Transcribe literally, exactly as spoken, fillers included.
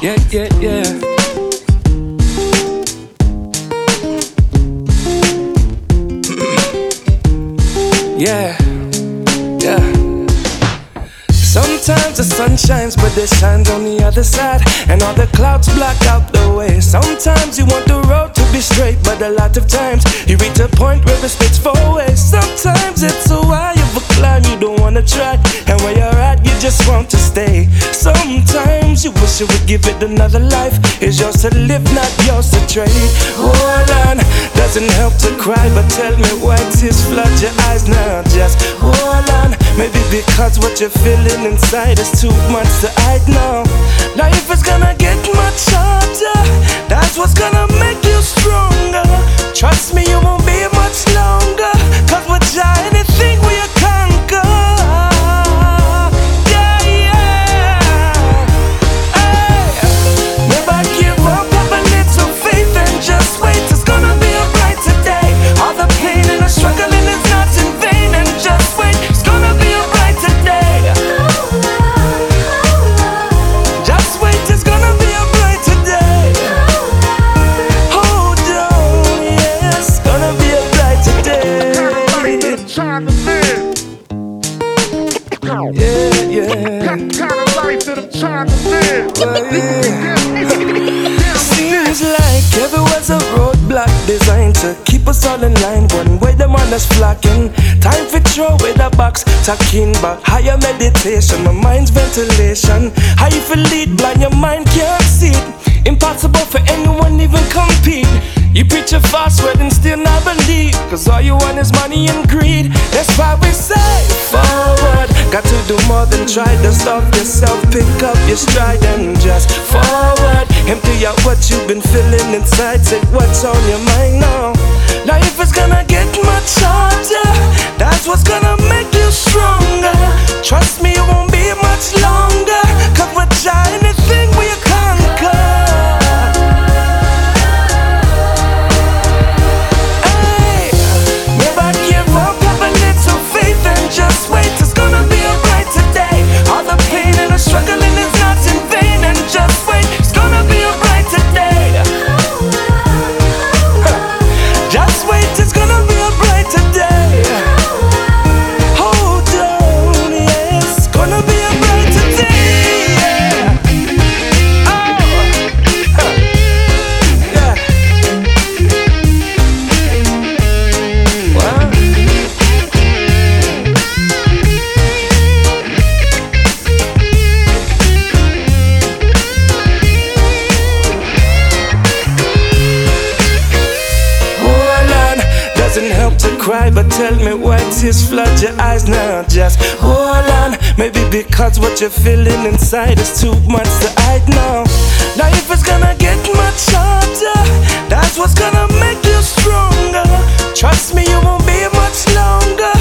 Yeah, yeah, yeah. Yeah, yeah. Sometimes the sun shines, but it shines on the other side, and all the clouds block out the way. Sometimes you want the road to be straight, but a lot of times you reach a point where it splits four ways. Sometimes it's a while of a climb you don't wanna try, and where you're at you just want to stay. Sometimes you wish you would give it another life. It's yours to live, not yours to trade. Hold on, doesn't help to cry, but tell me why tears flood your eyes now. Just hold on, maybe because what you're feeling inside is too much to hide now. Life is gonna get much harder, that's what's gonna make you stronger. Trust me, you won't be much longer, cause we're trying to think we are conquer. Yeah, yeah. Hey, never give up, have a little faith and just wait. It's gonna be a brighter day. All the pain and the struggling is not in vain, and just wait. It's gonna be a brighter day. Just wait, it's gonna be a brighter day. Hold on, yeah, it's gonna be a brighter day. Yeah, yeah. Seems like everywhere's a roadblock designed to keep us all in line. One way the man is flocking. Time for throw away the box, talking back higher meditation, my mind's ventilation. How you feel lead blind, your mind can't see it. Impossible for anyone even compete. You preach a false word and still not believe, cause all you want is money and greed. That's why we say forward. Got to do more than try to stop yourself. Pick up your stride and just forward. Empty out what you've been feeling inside. Say what's on your mind now. Life is gonna get much harder, that's what's gonna make you stronger. Trust me, it won't be much longer, cause we're trying to think we conquer. Hey, never give up, have a little faith and just wait. It's gonna be a brighter day. All the pain and the struggling is not in vain, and just wait. It's gonna be a brighter day. Just wait, it's gonna be a brighter day. Hold on, yeah, it's gonna be a brighter day. Yeah. Oh, huh. Yeah. Well. Hold on, doesn't help to cry, but tell me why tears flood your eyes now. Just hold on, maybe because what you're feeling inside is too much to hide now. Life is gonna get much harder, that's what's gonna make you stronger. Trust me, you won't be much longer,